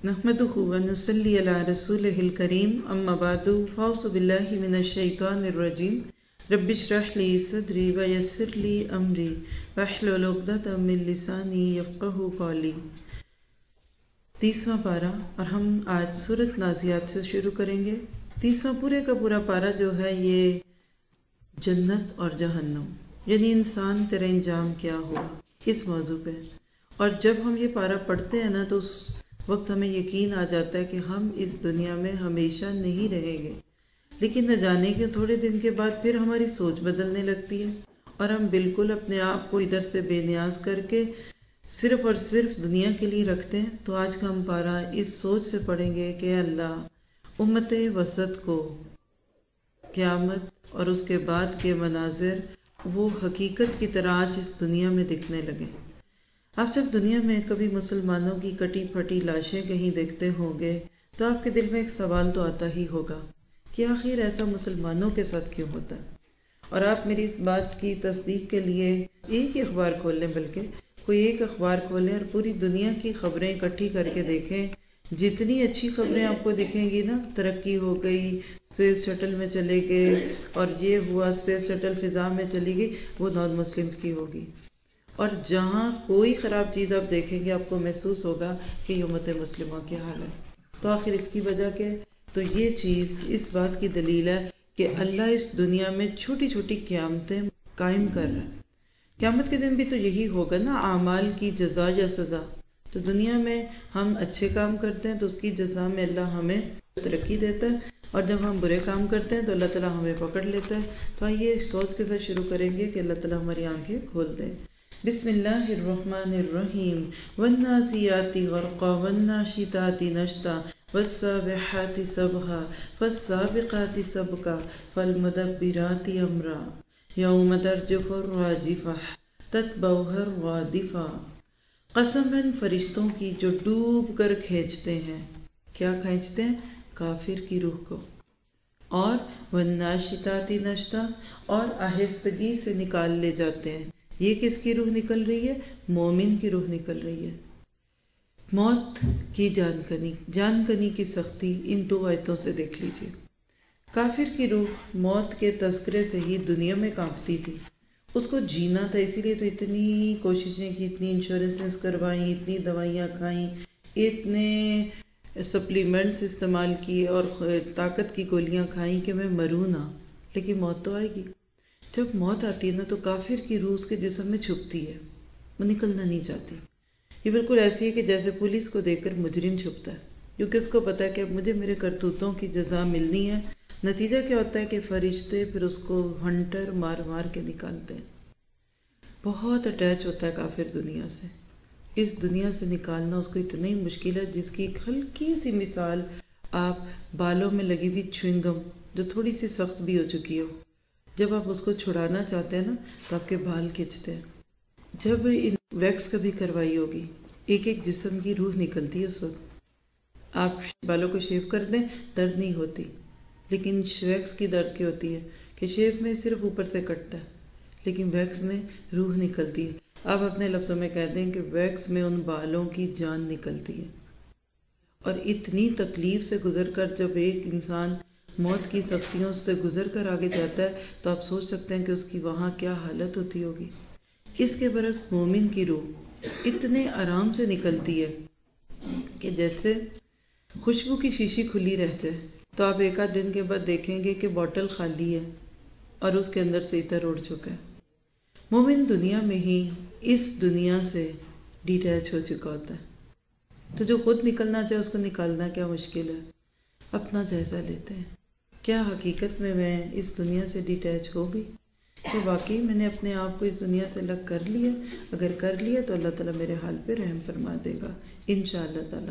نحمده ونصلي على رسوله الكريم اما بعد فاعوذ بالله من الشيطان الرجيم رب اشرح لي صدري ويسر لي امري واحلل عقدة من لساني يفقهوا قولي۔ 30واں پارہ، اور ہم آج سورۃ نازعات سے شروع کریں گے۔ 30واں پورے کا پورا پارہ جو ہے یہ جنت اور جہنم، یعنی انسان تیرا انجام کیا ہوا، اس موضوع پہ۔ اور جب ہم یہ پارہ پڑھتے ہیں نا تو اس وقت ہمیں یقین آ جاتا ہے کہ ہم اس دنیا میں ہمیشہ نہیں رہیں گے، لیکن نہ جانے کے تھوڑے دن کے بعد پھر ہماری سوچ بدلنے لگتی ہے اور ہم بالکل اپنے آپ کو ادھر سے بے نیاز کر کے صرف اور صرف دنیا کے لیے رکھتے ہیں۔ تو آج کا ہم پارہ اس سوچ سے پڑھیں گے کہ اللہ امت وسط کو قیامت اور اس کے بعد کے مناظر وہ حقیقت کی طرح آج اس دنیا میں دکھنے لگے۔ آپ جب دنیا میں کبھی مسلمانوں کی کٹی پھٹی لاشیں کہیں دیکھتے ہوں گے تو آپ کے دل میں ایک سوال تو آتا ہی ہوگا کہ آخر ایسا مسلمانوں کے ساتھ کیوں ہوتا ہے؟ اور آپ میری اس بات کی تصدیق کے لیے ایک ہی اخبار کھول لیں، بلکہ کوئی ایک اخبار کھولیں اور پوری دنیا کی خبریں اکٹھی کر کے دیکھیں۔ جتنی اچھی خبریں آپ کو دکھیں گی نا، ترقی ہو گئی، اسپیس شٹل میں چلے گئے اور یہ ہوا، اسپیس شٹل فضا میں چلی گئی، وہ نان مسلم کی ہوگی۔ اور جہاں کوئی خراب چیز آپ دیکھیں گے آپ کو محسوس ہوگا کہ یہ امت مسلمہ کی حال ہے۔ تو آخر اس کی وجہ کیا ہے؟ تو یہ چیز اس بات کی دلیل ہے کہ اللہ اس دنیا میں چھوٹی چھوٹی قیامتیں قائم کر رہا ہے۔ قیامت کے دن بھی تو یہی ہوگا نا، اعمال کی جزا یا سزا۔ تو دنیا میں ہم اچھے کام کرتے ہیں تو اس کی جزا میں اللہ ہمیں ترقی دیتا ہے، اور جب ہم برے کام کرتے ہیں تو اللہ تعالیٰ ہمیں پکڑ لیتا ہے۔ تو آئیے اس سوچ کے ساتھ شروع کریں گے کہ اللہ تعالیٰ ہماری آنکھیں کھول دے۔ بسم اللہ الرحمن الرحیم۔ والنازعات غرقا والناشطات نشطا والسابحات سبحا فالسابقات سبقا فالمدبرات امرا یوم ترجف الراجفہ تتبعها الرادفہ۔ قسماً فرشتوں کی جو ڈوب کر کھینچتے ہیں، کیا کھینچتے ہیں؟ کافر کی روح کو۔ اور والناشطات نشطا، اور آہستگی سے نکال لے جاتے ہیں۔ یہ کس کی روح نکل رہی ہے؟ مومن کی روح نکل رہی ہے۔ موت کی جان کنی کی سختی ان دو آیتوں سے دیکھ لیجئے۔ کافر کی روح موت کے تذکرے سے ہی دنیا میں کانپتی تھی، اس کو جینا تھا، اسی لیے تو اتنی کوششیں کی، اتنی انشورنسز کروائیں، اتنی دوائیاں کھائیں، اتنے سپلیمنٹس استعمال کیے اور طاقت کی گولیاں کھائیں کہ میں مروں نہ، لیکن موت تو آئے گی۔ جب موت آتی ہے نا تو کافر کی روح اس کے جسم میں چھپتی ہے، وہ نکلنا نہیں چاہتی۔ یہ بالکل ایسی ہے کہ جیسے پولیس کو دیکھ کر مجرم چھپتا ہے، کیونکہ اس کو پتا ہے کہ اب مجھے میرے کرتوتوں کی جزا ملنی ہے۔ نتیجہ کیا ہوتا ہے کہ فرشتے پھر اس کو ہنٹر مار مار کے نکالتے ہیں۔ بہت اٹیچ ہوتا ہے کافر دنیا سے، اس دنیا سے نکالنا اس کو اتنا ہی مشکل ہے، جس کی ایک ہلکی سی مثال آپ بالوں میں لگی ہوئی چوئنگم جو تھوڑی سی سخت بھی ہو چکی ہو، جب آپ اس کو چھڑانا چاہتے ہیں نا تو آپ کے بال کھچتے ہیں۔ جب ویکس کبھی کروائی ہوگی، ایک ایک جسم کی روح نکلتی ہے اس وقت۔ آپ بالوں کو شیو کر دیں، درد نہیں ہوتی، لیکن ویکس کی درد کی ہوتی ہے کہ شیو میں صرف اوپر سے کٹتا ہے، لیکن ویکس میں روح نکلتی ہے۔ آپ اپنے لفظوں میں کہہ دیں کہ ویکس میں ان بالوں کی جان نکلتی ہے۔ اور اتنی تکلیف سے گزر کر جب ایک انسان موت کی سختیوں سے گزر کر آگے جاتا ہے تو آپ سوچ سکتے ہیں کہ اس کی وہاں کیا حالت ہوتی ہوگی۔ اس کے برعکس مومن کی روح اتنے آرام سے نکلتی ہے کہ جیسے خوشبو کی شیشی کھلی رہ جائے۔ تو آپ ایک آدھ دن کے بعد دیکھیں گے کہ بوٹل خالی ہے اور اس کے اندر سے عطر اڑ چکا ہے۔ مومن دنیا میں ہی اس دنیا سے ڈیٹیچ ہو چکا ہوتا ہے، تو جو خود نکلنا چاہے اس کو نکالنا کیا مشکل ہے۔ اپنا جائزہ لیتے ہیں، کیا حقیقت میں اس دنیا سے ڈیٹیچ ہو گئی؟ کہ واقعی میں نے اپنے آپ کو اس دنیا سے الگ کر لیا؟ اگر کر لیا تو اللہ تعالیٰ میرے حال پہ رحم فرما دے گا انشاءاللہ تعالیٰ۔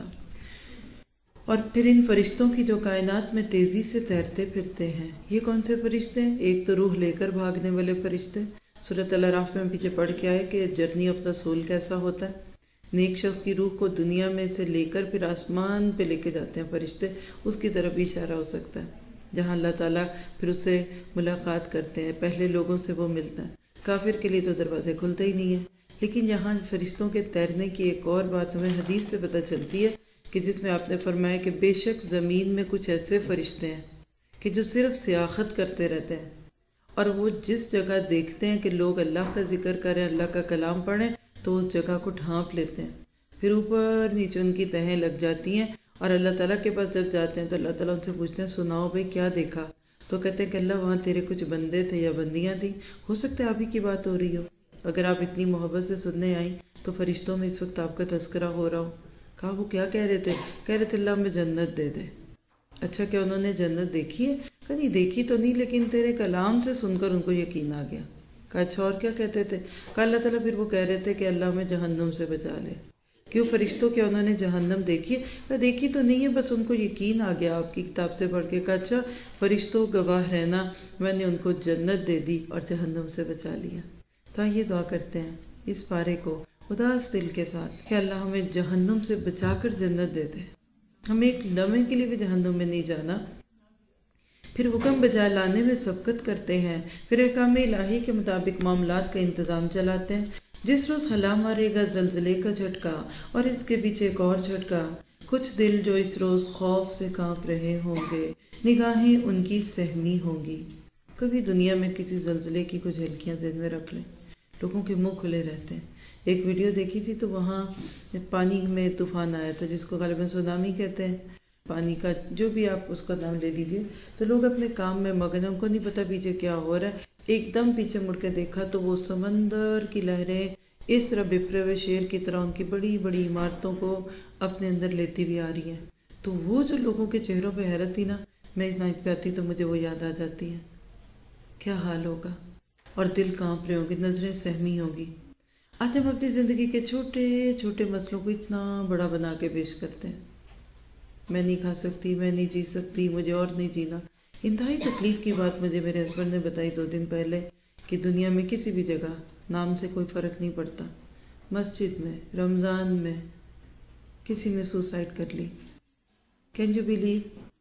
اور پھر ان فرشتوں کی جو کائنات میں تیزی سے تیرتے پھرتے ہیں، یہ کون سے فرشتے ہیں؟ ایک تو روح لے کر بھاگنے والے فرشتے، سورۃ الاعراف میں پیچھے پڑھ کے آئے کہ جرنی آف دا سول کیسا ہوتا ہے۔ نیک شخص کی روح کو دنیا میں سے لے کر پھر آسمان پہ لے کے جاتے ہیں فرشتے، اس کی طرف بھی اشارہ ہو سکتا ہے جہاں اللہ تعالیٰ پھر اس سے ملاقات کرتے ہیں، پہلے لوگوں سے وہ ملتا ہے۔ کافر کے لیے تو دروازے کھلتے ہی نہیں ہیں، لیکن یہاں فرشتوں کے تیرنے کی ایک اور بات ہمیں حدیث سے پتہ چلتی ہے کہ جس میں آپ نے فرمایا کہ بے شک زمین میں کچھ ایسے فرشتے ہیں کہ جو صرف سیاحت کرتے رہتے ہیں، اور وہ جس جگہ دیکھتے ہیں کہ لوگ اللہ کا ذکر کریں، اللہ کا کلام پڑھیں، تو اس جگہ کو ڈھانپ لیتے ہیں، پھر اوپر نیچے ان کی تہیں لگ جاتی ہیں، اور اللہ تعالیٰ کے پاس جب جاتے ہیں تو اللہ تعالیٰ ان سے پوچھتے ہیں سناؤ بھائی کیا دیکھا؟ تو کہتے ہیں کہ اللہ وہاں تیرے کچھ بندے تھے یا بندیاں تھیں، ہو سکتا ہے آپ ہی کی بات ہو رہی ہو، اگر آپ اتنی محبت سے سننے آئیں تو فرشتوں میں اس وقت آپ کا تذکرہ ہو رہا ہو۔ کہا وہ کیا کہہ رہے تھے؟ کہہ رہے تھے اللہ ہمیں جنت دے دے۔ اچھا کیا انہوں نے جنت دیکھی ہے؟ کہا نہیں دیکھی تو نہیں، لیکن تیرے کلام سے سن کر ان کو یقین آ گیا۔ کہا اچھا اور کیا کہتے تھے؟ کہا اللہ تعالیٰ پھر وہ کہہ رہے تھے کہ اللہ ہمیں جہنم سے بچا لے۔ کیوں فرشتوں کیا انہوں نے جہنم دیکھی ہے؟ کہا دیکھی تو نہیں ہے، بس ان کو یقین آ گیا آپ کی کتاب سے پڑھ کے۔ کہا اچھا فرشتوں گواہ رہنا، میں نے ان کو جنت دے دی اور جہنم سے بچا لیا۔ تو یہ دعا کرتے ہیں اس پارے کو اداس دل کے ساتھ کہ اللہ ہمیں جہنم سے بچا کر جنت دے دے، ہمیں ایک لمحے کے لیے بھی جہنم میں نہیں جانا۔ پھر حکم بجا لانے میں سبقت کرتے ہیں، پھر احکام الہی کے مطابق معاملات کا انتظام چلاتے ہیں۔ جس روز ہلا مارے گا زلزلے کا جھٹکا اور اس کے پیچھے ایک اور جھٹکا، کچھ دل جو اس روز خوف سے کانپ رہے ہوں گے، نگاہیں ان کی سہمی ہوں گی۔ کبھی دنیا میں کسی زلزلے کی کچھ جھلکیاں ذہن میں رکھ لیں، لوگوں کے منہ کھلے رہتے ہیں۔ ایک ویڈیو دیکھی تھی تو وہاں پانی میں طوفان آیا تھا جس کو غالباً سونامی کہتے ہیں، پانی کا جو بھی آپ اس کا نام لے لیجئے، تو لوگ اپنے کام میں مگن ہیں، ان کو نہیں پتا پیچھے کیا ہو رہا ہے۔ ایک دم پیچھے مڑ کے دیکھا تو وہ سمندر کی لہریں اس طرح بپرے ہوئے شیر کی طرح ان کی بڑی بڑی عمارتوں کو اپنے اندر لیتی ہوئی آ رہی ہیں۔ تو وہ جو لوگوں کے چہروں پہ حیرت تھی نا، میں اس نائٹ پہ آتی تو مجھے وہ یاد آ جاتی ہے، کیا حال ہوگا، اور دل کانپ رہے ہوں گے، نظریں سہمی ہوگی۔ آج ہم اپنی زندگی کے چھوٹے چھوٹے مسئلوں کو اتنا بڑا بنا کے پیش کرتے ہیں، میں نہیں کھا سکتی، میں نہیں جی سکتی، مجھے اور نہیں جینا۔ انتہائی تکلیف کی بات مجھے میرے ہسبینڈ نے بتائی 2 دن پہلے کہ دنیا میں کسی بھی جگہ نام سے کوئی فرق نہیں پڑتا، مسجد میں رمضان میں کسی نے سوسائڈ کر لی۔ Can you believe?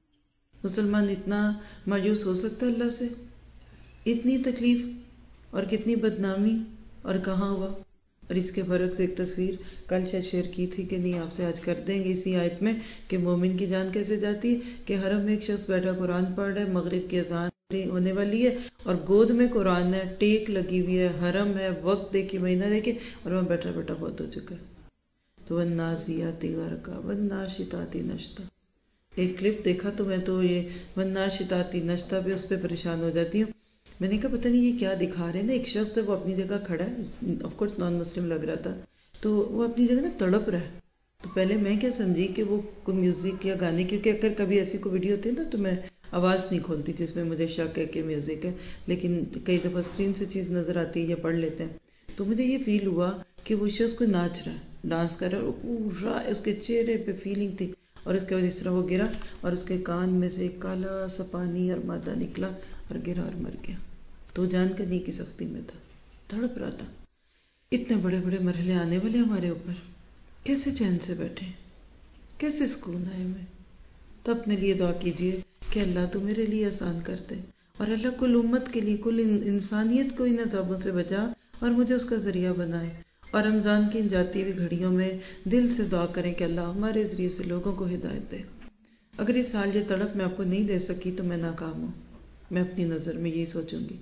مسلمان اتنا مایوس ہو سکتا ہے اللہ سے؟ اتنی تکلیف اور کتنی بدنامی، اور کہاں ہوا؟ اور اس کے برعکس ایک تصویر کل شاید شیئر کی تھی کہ نہیں آپ سے آج کر دیں گے اسی آیت میں، کہ مومن کی جان کیسے جاتی ہے کہ حرم میں ایک شخص بیٹھا قرآن پڑھ رہا ہے، مغرب کی اذان ہونے والی ہے اور گود میں قرآن ہے، ٹیک لگی ہوئی ہے، حرم ہے، وقت دیکھیے مہینہ دیکھیے، اور وہاں بیٹھا بیٹھا بہت ہو چکا ہے۔ تو والنازعات غرقا والناشطات نشطا، ایک کلپ دیکھا تو میں تو یہ والناشطات نشطا پہ اس پہ پریشان ہو جاتی ہوں۔ میں نے کہا پتہ نہیں یہ کیا دکھا رہے ہیں نا، ایک شخص ہے وہ اپنی جگہ کھڑا ہے، آف کورس نان مسلم لگ رہا تھا، تو وہ اپنی جگہ نا تڑپ رہا ہے۔ تو پہلے میں کیا سمجھی کہ وہ کوئی میوزک یا گانے، کیونکہ اگر کبھی ایسی کوئی ویڈیو ہوتی ہے نا تو میں آواز نہیں کھولتی جس میں مجھے شک ہے کہ میوزک ہے، لیکن کئی دفعہ اسکرین سے چیز نظر آتی ہے یا پڑھ لیتے ہیں، تو مجھے یہ فیل ہوا کہ وہ شخص کو ناچ رہا ہے، ڈانس کر رہا ہے، اور پورا اس کے چہرے پہ فیلنگ تھی، اور اس کے بعد اس طرح وہ گرا اور اس کے کان میں سے ایک کالا سا پانی اور مادہ نکلا اور گرا اور مر گیا۔ تو جان کا نہیں کی سختی میں تھا، تڑپ رہا تھا۔ اتنے بڑے بڑے مرحلے آنے والے ہمارے اوپر، کیسے چین سے بیٹھے، کیسے سکون آئے ہمیں؟ تو اپنے لیے دعا کیجئے کہ اللہ تو میرے لیے آسان کر دے، اور اللہ کل امت کے لیے، کل انسانیت کو ان عذابوں سے بچا اور مجھے اس کا ذریعہ بنائے۔ اور رمضان کی ان جاتی ہوئی گھڑیوں میں دل سے دعا کریں کہ اللہ ہمارے ذریعے سے لوگوں کو ہدایت دے۔ اگر اس سال یہ تڑپ میں آپ کو نہیں دے سکی تو میں ناکام ہوں، میں اپنی نظر میں یہی سوچوں گی۔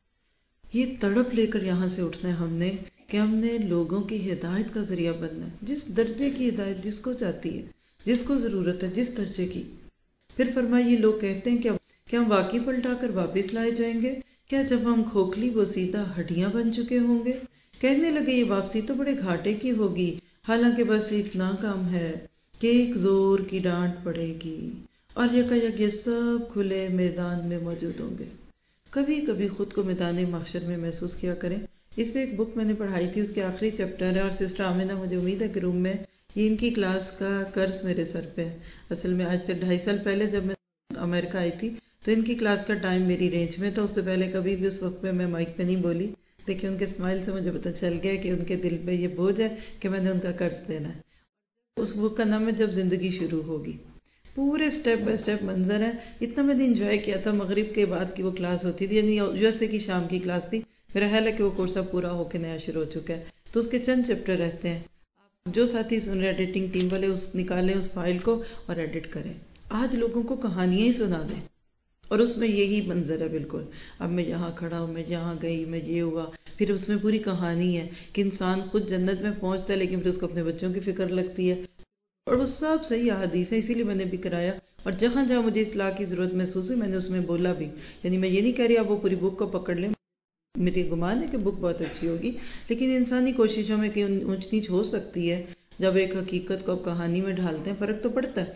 یہ تڑپ لے کر یہاں سے اٹھنا ہے ہم نے کہ ہم نے لوگوں کی ہدایت کا ذریعہ بننا ہے، جس درجے کی ہدایت جس کو چاہتی ہے، جس کو ضرورت ہے، جس درجے کی۔ پھر فرمایا یہ لوگ کہتے ہیں کہ ہم واقعی پلٹا کر واپس لائے جائیں گے کیا؟ جب ہم کھوکھلی بوسیدہ ہڈیاں بن چکے ہوں گے۔ کہنے لگے یہ واپسی تو بڑے گھاٹے کی ہوگی، حالانکہ بس اتنا کام ہے کہ ایک زور کی ڈانٹ پڑے گی اور یکایک یہ سب کھلے میدان میں موجود ہوں گے۔ کبھی کبھی خود کو میدان محشر میں محسوس کیا کریں۔ اس پہ ایک بک میں نے پڑھائی تھی، اس کے آخری چیپٹر ہے، اور سسٹر آمینہ مجھے امید ہے کہ روم میں یہ ان کی کلاس کا قرض میرے سر پہ ہے۔ اصل میں آج سے 2.5 سال پہلے جب میں امریکہ آئی تھی تو ان کی کلاس کا ٹائم میری رینج میں تھا، اس سے پہلے کبھی بھی اس وقت میں مائک پہ نہیں بولی، لیکن ان کے اسمائل سے مجھے پتہ چل گیا کہ ان کے دل پہ یہ بوجھ ہے کہ میں نے ان کا قرض دینا ہے۔ اس بک کا نام ہے جب زندگی شروع ہوگی۔ پورے سٹیپ بائی سٹیپ منظر ہے، اتنا میں نے انجوائے کیا تھا۔ مغرب کے بعد کی وہ کلاس ہوتی تھی، یعنی یو ایس اے کی شام کی کلاس تھی، میرا خیال ہے کہ وہ کورس اب پورا ہو کے نیا شروع ہو چکا ہے، تو اس کے چند چیپٹر رہتے ہیں۔ جو ساتھی سن رہے ایڈیٹنگ ٹیم والے نکالیں اس فائل کو اور ایڈٹ کریں. آج لوگوں کو کہانیاں ہی سنا دیں اور اس میں یہی منظر ہے بالکل. اب میں یہاں کھڑا ہوں، میں یہاں گئی، میں یہ ہوا. پھر اس میں پوری کہانی ہے کہ انسان خود جنت میں پہنچتا ہے لیکن پھر اس کو اپنے بچوں کی فکر لگتی ہے. اور وہ سب صحیح احادیث ہیں، اسی لیے میں نے بھی کرایا. اور جہاں جہاں مجھے اصلاح کی ضرورت محسوس ہوئی میں نے اس میں بولا بھی. یعنی میں یہ نہیں کہہ رہی آپ وہ پوری بک کو پکڑ لیں، میری گمان ہے کہ بک بہت اچھی ہوگی، لیکن انسانی کوششوں میں کہ اونچ نیچ ہو سکتی ہے. جب ایک حقیقت کو آپ کہانی میں ڈھالتے ہیں فرق تو پڑتا ہے،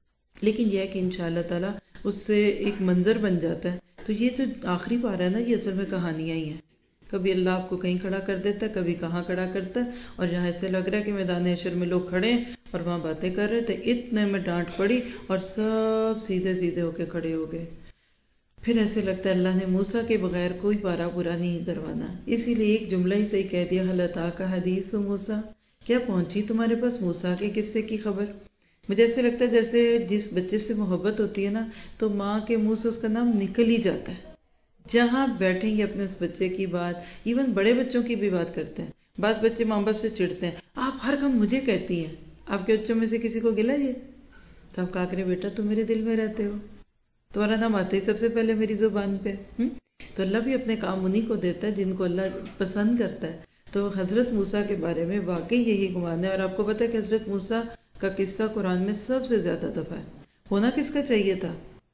لیکن یہ ہے کہ انشاءاللہ تعالیٰ اس سے ایک منظر بن جاتا ہے. تو یہ جو آخری پارہ ہے نا، یہ اصل میں کہانیاں ہی ہیں. کبھی اللہ آپ کو کہیں کھڑا کر دیتا ہے، کبھی کہاں کھڑا کرتا ہے. اور جہاں ایسے لگ رہا ہے کہ میدان حشر میں لوگ کھڑے ہیں اور وہاں باتیں کر رہے تھے، اتنے میں ڈانٹ پڑی اور سب سیدھے سیدھے ہو کے کھڑے ہو گئے. پھر ایسے لگتا ہے اللہ نے موسیٰ کے بغیر کوئی پارہ پورا نہیں کروانا. اسی لیے ایک جملہ ہی صحیح کہہ دیا، حل اتاک حدیث موسیٰ، کیا پہنچی تمہارے پاس موسیٰ کے قصے کی خبر. مجھے ایسے لگتا ہے جیسے جس بچے سے محبت ہوتی ہے نا تو ماں کے منہ سے اس کا نام نکل ہی جاتا ہے. جہاں بیٹھیں گے اپنے اس بچے کی بات، ایون بڑے بچوں کی بھی بات کرتے ہیں. بعض بچے ماں باپ سے چڑھتے ہیں، آپ ہر کام مجھے کہتی ہیں. آپ کے بچوں میں سے کسی کو گلا یہ؟ تو آپ کہا کریں بیٹا تم میرے دل میں رہتے ہو، تمہارا نام آتا ہی سب سے پہلے میری زبان پہ. تو اللہ بھی اپنے کام انہی کو دیتا ہے جن کو اللہ پسند کرتا ہے. تو حضرت موسیٰ کے بارے میں واقعی یہی گمان ہے. اور آپ کو پتہ ہے کہ حضرت موسیٰ کا قصہ قرآن میں سب سے زیادہ دفعہ ہے. ہونا کس کا چاہیے تھا؟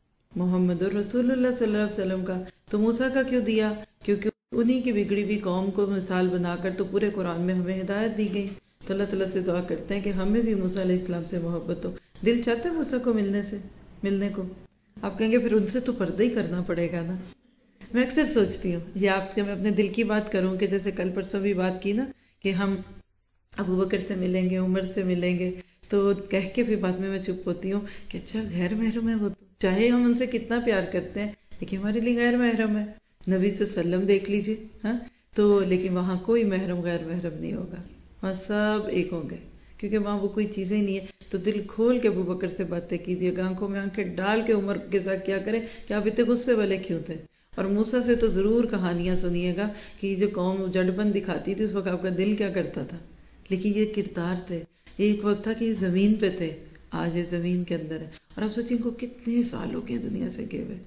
محمد رسول اللہ صلی اللہ علیہ وسلم کا. تو موسیٰ کا کیوں دیا؟ کیونکہ انہی کی بگڑی ہوئی قوم کو مثال بنا کر تو پورے قرآن میں ہمیں ہدایت دی گئی. تو اللہ تعالیٰ سے دعا کرتے ہیں کہ ہمیں بھی موسیٰ علیہ السلام سے محبت ہو. دل چاہتا ہے موسیٰ کو ملنے کو. آپ کہیں گے پھر ان سے تو پردہ ہی کرنا پڑے گا نا. میں اکثر سوچتی ہوں یہ آپ سے میں اپنے دل کی بات کروں کہ جیسے کل پرسوں بھی بات کی نا کہ ہم ابو بکر سے ملیں گے، عمر سے ملیں گے، تو کہہ کے پھر بعد میں چپ ہوتی ہوں کہ اچھا غیر محرم ہے وہ تو، چاہے ہم ان سے کتنا پیار کرتے ہیں لیکن ہمارے لیے غیر محرم ہے. نبی صلی اللہ علیہ وسلم دیکھ لیجیے، ہاں تو لیکن وہاں کوئی محرم غیر محرم نہیں ہوگا، وہاں سب ایک ہوں گے کیونکہ وہاں وہ کوئی چیزیں نہیں ہے. تو دل کھول کے ابو بکر سے باتیں کیجیے، آنکھوں میں آنکھیں ڈال کے عمر کے ساتھ کیا کریں کہ آپ اتنے غصے والے کیوں تھے. اور موسیٰ سے تو ضرور کہانیاں سنیے گا کہ یہ جو قوم جڑبن دکھاتی تھی اس وقت آپ کا دل کیا کرتا تھا. لیکن یہ کردار تھے. ایک وقت تھا کہ یہ زمین پہ تھے، آج یہ زمین کے اندر ہے. اور آپ سوچیں کو کتنے سال ہو گئے دنیا سے گئے ہوئے،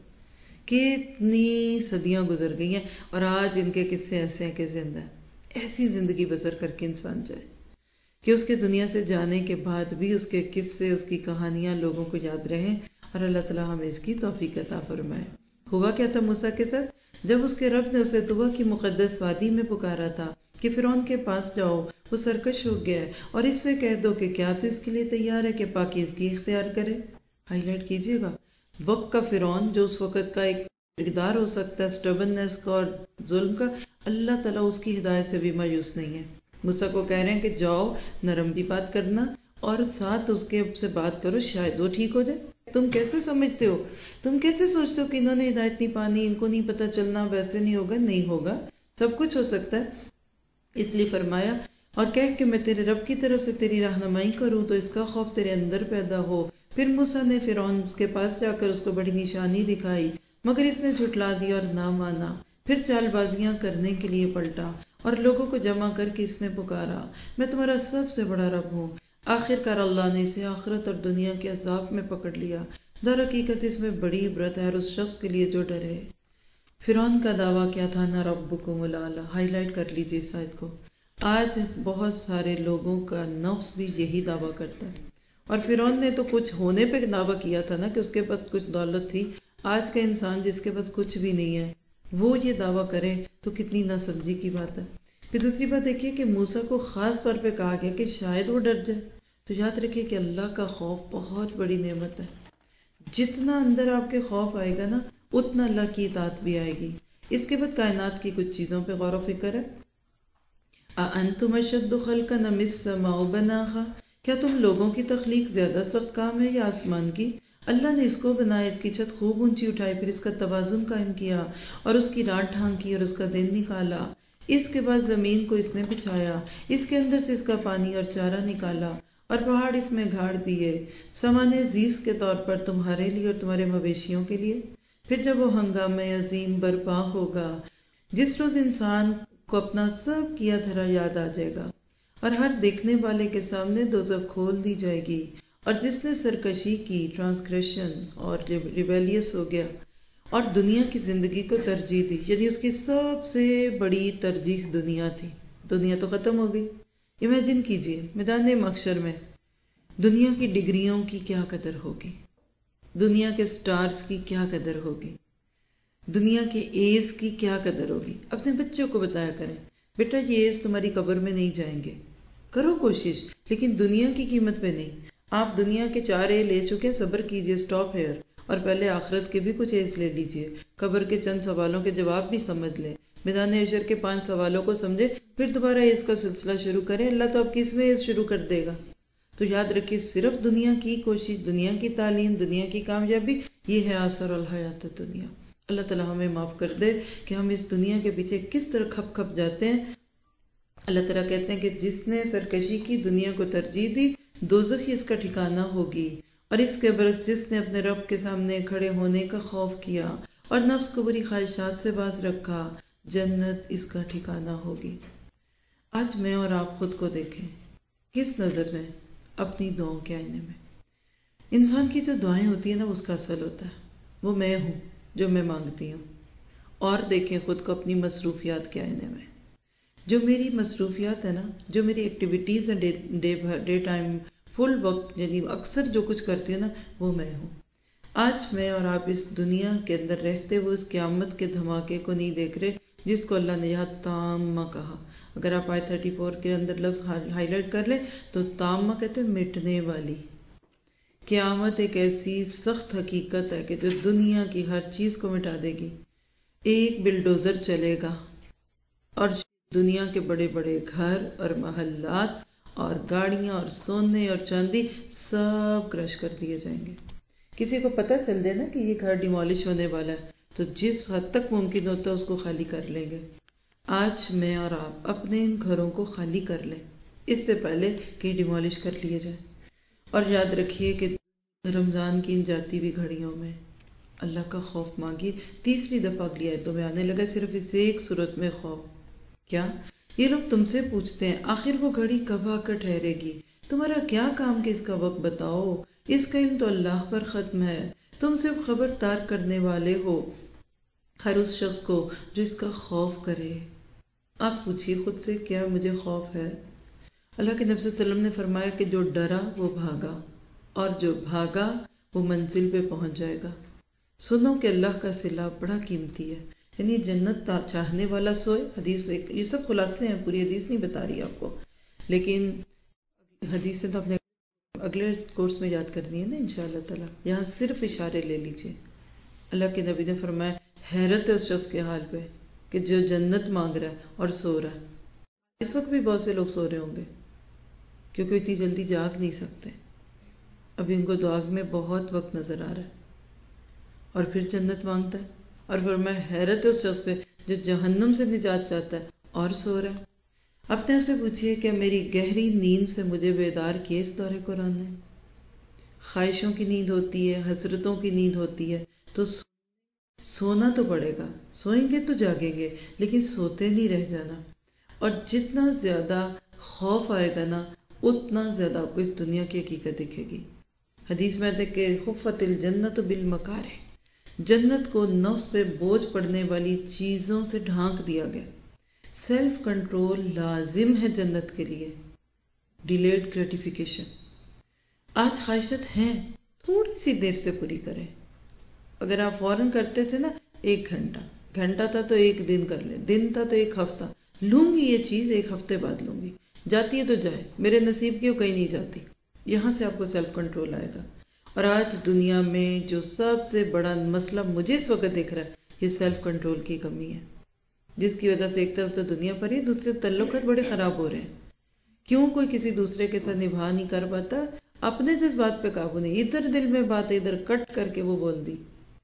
کتنی صدیاں گزر گئی ہیں اور آج ان کے قصے ایسے ہیں کہ زندہ ہے. ایسی زندگی بسر کر کے انسان جائے کہ اس کے دنیا سے جانے کے بعد بھی اس کے قصے، اس کی کہانیاں لوگوں کو یاد رہیں. اور اللہ تعالیٰ ہمیں اس کی توفیق عطا فرمائے. ہوا کیا تھا موسیٰ کے ساتھ؟ جب اس کے رب نے اسے طوبہ کی مقدس وادی میں پکارا تھا کہ فرعون کے پاس جاؤ، وہ سرکش ہو گیا ہے، اور اس سے کہہ دو کہ کیا تو اس کے لیے تیار ہے کہ پاکیزگی اختیار کرے. ہائی لائٹ کیجیے گا، وقت کا فرعون جو اس وقت کا ایک اقدار ہو سکتا ہے سٹبننس کا اور ظلم کا، اللہ تعالیٰ اس کی ہدایت سے بھی مایوس نہیں ہے. موسیٰ کو کہہ رہے ہیں کہ جاؤ نرم بھی بات کرنا اور ساتھ اس کے سے بات کرو، شاید وہ ٹھیک ہو جائے. تم کیسے سمجھتے ہو، تم کیسے سوچتے ہو کہ انہوں نے ہدایت نہیں پانی، ان کو نہیں پتا چلنا، ویسے نہیں ہوگا. نہیں ہوگا، سب کچھ ہو سکتا ہے. اس لیے فرمایا اور کہہ کہ میں تیرے رب کی طرف سے تیری رہنمائی کروں تو اس کا خوف تیرے اندر پیدا ہو. پھر موسیٰ نے فرعون کے پاس جا کر اس کو بڑی نشانی دکھائی، مگر اس نے جھٹلا دیا اور نہ مانا. پھر چال بازیاں کرنے کے لیے پلٹا اور لوگوں کو جمع کر کے اس نے پکارا، میں تمہارا سب سے بڑا رب ہوں. آخر کار اللہ نے اسے آخرت اور دنیا کے عذاب میں پکڑ لیا. در حقیقت اس میں بڑی عبرت ہے اور اس شخص کے لیے جو ڈرے. فرعون کا دعویٰ کیا تھا؟ نہ ربکم الاعلی. ہائی لائٹ کر لیجیے اس آیت کو. آج بہت سارے لوگوں کا نفس بھی یہی دعویٰ کرتا ہے. اور فرعون نے تو کچھ ہونے پہ دعویٰ کیا تھا نا کہ اس کے پاس کچھ دولت تھی. آج کا انسان جس کے پاس کچھ بھی نہیں ہے وہ یہ دعویٰ کرے تو کتنی ناسمجھی کی بات ہے. پھر دوسری بات دیکھیے کہ موسیٰ کو خاص طور پہ کہا گیا کہ شاید وہ ڈر جائے. تو یاد رکھیے کہ اللہ کا خوف بہت بڑی نعمت ہے. جتنا اندر آپ کے خوف آئے گا نا اتنا اللہ کی اطاعت بھی آئے گی. اس کے بعد کائنات کی کچھ چیزوں پہ غور و فکر ہے. اَأَنْتُمْ أَشَدُّ خَلْقًا أَمِ السَّمَاءُ بَنَاهَا، کیا تم لوگوں کی تخلیق زیادہ سخت کام ہے یا آسمان کی؟ اللہ نے اس کو بنایا، اس کی چھت خوب اونچی اٹھائی، پھر اس کا توازن قائم کیا اور اس کی رات ڈھانکی اور اس کا دن نکالا. اس کے بعد زمین کو اس نے بچھایا، اس کے اندر سے اس کا پانی اور چارہ نکالا اور پہاڑ اس میں گھاڑ دیے سامان زیست کے طور پر تمہارے لیے اور تمہارے مویشیوں کے لیے. پھر جب وہ ہنگامہ عظیم برپا ہوگا جس روز انسان کو اپنا سب کیا دھرا یاد آ جائے گا اور ہر دیکھنے والے کے سامنے دوزخ کھول دی جائے گی، اور جس نے سرکشی کی، ٹرانسگریشن اور ریبیلیس ہو گیا اور دنیا کی زندگی کو ترجیح دی، یعنی اس کی سب سے بڑی ترجیح دنیا تھی، دنیا تو ختم ہو گئی۔ امیجن کیجئے میدان محشر میں دنیا کی ڈگریوں کی کیا قدر ہوگی، دنیا کے سٹارز کی کیا قدر ہوگی، دنیا کے ایز کی کیا قدر ہوگی۔ اپنے بچوں کو بتایا کریں، بیٹا یہ ایز تمہاری قبر میں نہیں جائیں گے، کرو کوشش، لیکن دنیا کی قیمت پہ نہیں۔ آپ دنیا کے 4 اے لے چکے، صبر کیجئے، سٹاپ ہیئر، اور پہلے آخرت کے بھی کچھ ایز لے لیجئے، قبر کے چند سوالوں کے جواب بھی سمجھ لیں، میدان حشر کے 5 سوالوں کو سمجھے، پھر دوبارہ ایز کا سلسلہ شروع کریں، اللہ تو آپ کی اس میں ایز شروع کر دے گا۔ تو یاد رکھیے، صرف دنیا کی کوشش، دنیا کی تعلیم، دنیا کی کامیابی، یہ ہے آثر الحیات دنیا۔ اللہ تعالیٰ ہمیں معاف کر دے کہ ہم اس دنیا کے پیچھے کس طرح کھپ کھپ جاتے ہیں۔ اللہ تعالیٰ کہتے ہیں کہ جس نے سرکشی کی، دنیا کو ترجیح دی، دوزخ ہی اس کا ٹھکانہ ہوگی، اور اس کے برعکس جس نے اپنے رب کے سامنے کھڑے ہونے کا خوف کیا اور نفس کو بری خواہشات سے باز رکھا، جنت اس کا ٹھکانہ ہوگی۔ آج میں اور آپ خود کو دیکھیں، کس نظر میں؟ اپنی دعاؤں کے آئینے میں۔ انسان کی جو دعائیں ہوتی ہیں نا، اس کا اصل ہوتا ہے وہ میں ہوں جو میں مانگتی ہوں۔ اور دیکھیں خود کو اپنی مصروفیات کے آئینے میں، جو میری مصروفیات ہے نا، جو میری ایکٹیویٹیز ہیں ڈے ٹائم فل وقت، یعنی اکثر جو کچھ کرتی ہوں نا، وہ میں ہوں۔ آج میں اور آپ اس دنیا کے اندر رہتے ہوئے اس قیامت کے دھماکے کو نہیں دیکھ رہے جس کو اللہ نے یہاں تامہ کہا۔ اگر آپ آیت 34 کے اندر لفظ ہائی لائٹ کر لیں تو تامہ کہتے ہیں مٹنے والی۔ قیامت ایک ایسی سخت حقیقت ہے کہ جو دنیا کی ہر چیز کو مٹا دے گی۔ ایک بلڈوزر چلے گا اور دنیا کے بڑے بڑے گھر اور محلات اور گاڑیاں اور سونے اور چاندی سب کرش کر دیے جائیں گے۔ کسی کو پتہ چل دے نا کہ یہ گھر ڈیمالش ہونے والا ہے تو جس حد تک ممکن ہوتا ہے اس کو خالی کر لیں گے۔ آج میں اور آپ اپنے ان گھروں کو خالی کر لیں اس سے پہلے کہ ڈیمالش کر لیے جائیں۔ اور یاد رکھیے کہ رمضان کی ان جاتی ہوئی گھڑیوں میں اللہ کا خوف مانگیے۔ تیسری دفعہ اگلی آیتوں میں آنے لگا صرف اس ایک صورت میں خوف۔ کیا؟ یہ لوگ تم سے پوچھتے ہیں آخر وہ گھڑی کب آ کر ٹھہرے گی؟ تمہارا کیا کام کہ اس کا وقت بتاؤ؟ اس کا علم تو اللہ پر ختم ہے، تم صرف خبردار کرنے والے ہو ہر اس شخص کو جو اس کا خوف کرے۔ آپ پوچھئے خود سے، کیا مجھے خوف ہے؟ اللہ کے نبی صلی اللہ علیہ وسلم نے فرمایا کہ جو ڈرا وہ بھاگا، اور جو بھاگا وہ منزل پہ پہنچ جائے گا۔ سنو کہ اللہ کا صلہ بڑا قیمتی ہے، یعنی جنت چاہنے والا سوئے۔ حدیث یہ سب خلاصے ہیں، پوری حدیث نہیں بتا رہی آپ کو، لیکن حدیث سے تو اپنے اگلے کورس میں یاد کرنی ہے نا انشاءاللہ تعالی۔ یہاں صرف اشارے لے لیجئے۔ اللہ کے نبی نے فرمایا حیرت ہے اس شخص کے حال پہ کہ جو جنت مانگ رہا ہے اور سو رہا ہے۔ اس وقت بھی بہت سے لوگ سو رہے ہوں گے کیونکہ اتنی جلدی جاگ نہیں سکتے، ابھی ان کو دعا میں بہت وقت نظر آ رہا ہے، اور پھر جنت مانگتا ہے۔ اور فرمایا حیرت ہے اس شخص پہ جو جہنم سے نجات چاہتا ہے اور سو رہا ہے۔ اپنے آپ سے پوچھئے کہ میری گہری نیند سے مجھے بیدار کیے اس دور قرآن نے؟ خواہشوں کی نیند ہوتی ہے، حسرتوں کی نیند ہوتی ہے، تو سونا تو پڑے گا، سوئیں گے تو جاگیں گے، لیکن سوتے نہیں رہ جانا۔ اور جتنا زیادہ خوف آئے گا نا، اتنا زیادہ آپ کو اس دنیا کی حقیقت دکھے گی۔ حدیث میں آتا ہے کہ خفت الجنت بالمکارہ، جنت کو نفس پہ بوجھ پڑنے والی چیزوں سے ڈھانک دیا گیا۔ سیلف کنٹرول لازم ہے جنت کے لیے، ڈیلیڈ گریٹیفیکیشن۔ آج خواہشات ہیں، تھوڑی سی دیر سے پوری کریں۔ اگر آپ فوراً کرتے تھے نا 1 گھنٹہ، گھنٹہ تھا تو 1 دن کر لیں، دن تھا تو 1 ہفتہ، لوں گی یہ چیز 1 ہفتے بعد لوں گی، جاتی ہے تو جائے، میرے نصیب کی وہ کہیں نہیں جاتی۔ یہاں سے آپ کو سیلف کنٹرول آئے گا۔ اور آج دنیا میں جو سب سے بڑا مسئلہ مجھے اس وقت دکھ رہا ہے، یہ سیلف کنٹرول کی کمی ہے، جس کی وجہ سے ایک طرف تو دنیا پر ہی دوسرے تعلقات بڑے خراب ہو رہے ہیں۔ کیوں کوئی کسی دوسرے کے ساتھ نبھا نہیں کر پاتا؟ اپنے جذبات پہ قابو نہیں، ادھر دل میں بات ادھر کٹ کر کے وہ بول دی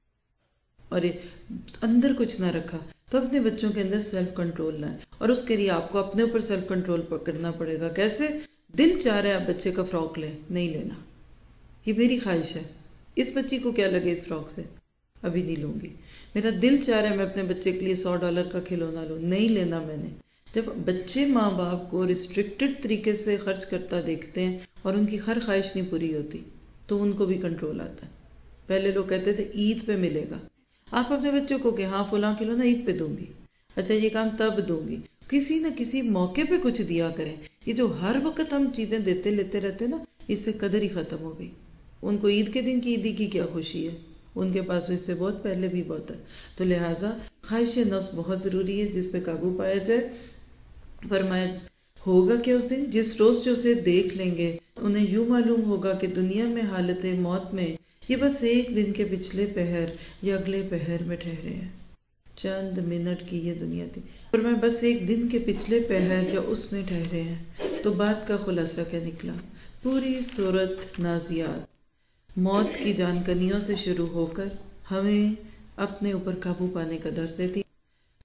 اور اندر کچھ نہ رکھا۔ تو اپنے بچوں کے اندر سیلف کنٹرول لائیں، اور اس کے لیے آپ کو اپنے اوپر سیلف کنٹرول پکڑنا پڑے گا۔ کیسے؟ دل چاہ رہا ہے آپ بچے کا فراک لیں، نہیں لینا، یہ میری خواہش ہے، اس بچی کو کیا لگے اس فراک سے، ابھی نہیں لوں گی۔ میرا دل چاہ رہا ہے میں اپنے بچے کے لیے $100 کا کھلونا لوں، نہیں لینا میں نے۔ جب بچے ماں باپ کو ریسٹرکٹڈ طریقے سے خرچ کرتا دیکھتے ہیں اور ان کی ہر خواہش نہیں پوری ہوتی تو ان کو بھی کنٹرول آتا ہے. پہلے لوگ کہتے تھے عید پہ ملے گا، آپ اپنے بچوں کو کہ ہاں فلاں کھلونا عید پہ دوں گی، اچھا یہ کام تب دوں گی، کسی نہ کسی موقع پہ کچھ دیا کریں. یہ جو ہر وقت ہم چیزیں دیتے لیتے رہتے نا، اس سے قدر ہی ختم ہو گئی. ان کو عید کے دن کی عیدی کی کیا خوشی ہے، ان کے پاس اس سے بہت پہلے بھی بہت ہے. تو لہٰذا خواہش نفس بہت ضروری ہے جس پہ قابو پایا جائے. فرمایا ہوگا کہ اس دن جس روز جو اسے دیکھ لیں گے انہیں یوں معلوم ہوگا کہ دنیا میں حالت موت میں یہ بس ایک دن کے پچھلے پہر یا اگلے پہر میں ٹھہرے ہیں. چند منٹ کی یہ دنیا تھی اور میں بس ایک دن کے پچھلے پہر یا اس میں ٹھہرے ہیں. تو بات کا خلاصہ کیا نکلا؟ پوری صورت نازیات موت کی جانکنیوں سے شروع ہو کر ہمیں اپنے اوپر قابو پانے کا درس دیتی